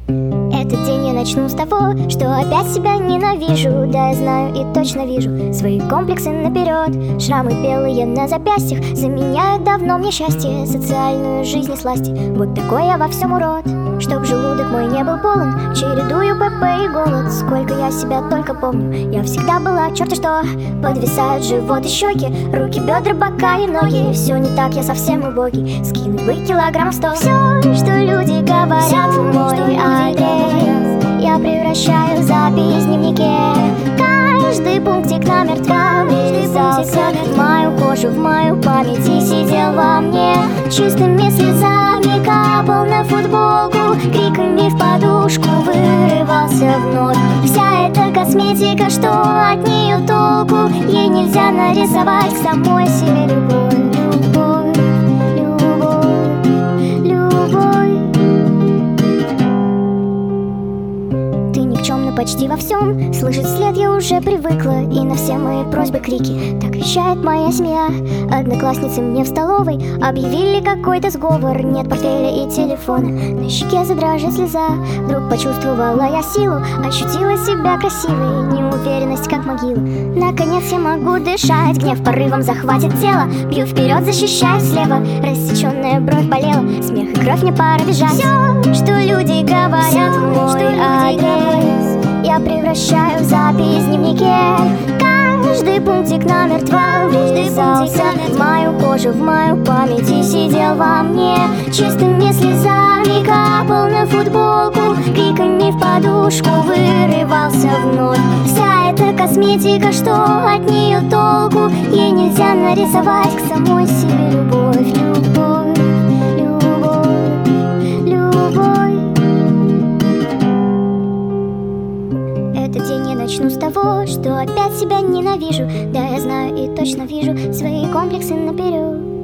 Этот день я начну с того, что опять себя ненавижу. Да, я знаю и точно вижу свои комплексы наперед. Шрамы белые на запястьях заменяют давно мне счастье, социальную жизнь и сласти. Вот такой я во всем урод. Чтоб желудок мой не был полон, чередую ПП и голод. Сколько я себя только помню, я всегда была черти что. Подвисают живот и щеки, руки, бедра, бока и ноги. Все не так, я совсем убогий, скинуть бы килограмм 100. Все, что люди говорят в мой адрес, я превращаю в запись в дневнике. Каждый пунктик намертво врезался в мою кожу, в мою память и сидел во мне. Чистыми слезами капал на футболку, криками в подушку вырывался вновь. Вся эта косметика, что от нее толку? Ей нельзя нарисовать к самой себе любовь. Почти во всем слышать вслед я уже привыкла, и на все мои просьбы крики. Так вещает моя семья. Одноклассницы мне в столовой объявили какой-то сговор. Нет портфеля и телефона, на щеке задрожит слеза. Вдруг почувствовала я силу, ощутила себя красивой. Неуверенность как могила. Наконец я могу дышать, гнев порывом захватит тело. Бью вперед, защищаю слева, рассеченная бровь болела. Смех и кровь, мне пора бежать. Все, что люди говорят в мой адрес, я превращаю в запись в дневнике. Каждый пунктик намертво врезался в мою кожу, в мою память и сидел во мне. Чистыми слезами капал на футболку, криками в подушку вырывался вновь. Вся эта косметика, что от нее толку? Ей нельзя нарисовать к самой себе любовь. Любовь, любовь, любовь. Этот день я начну с того, что опять себя ненавижу. Да, я знаю и точно вижу свои комплексы наперед.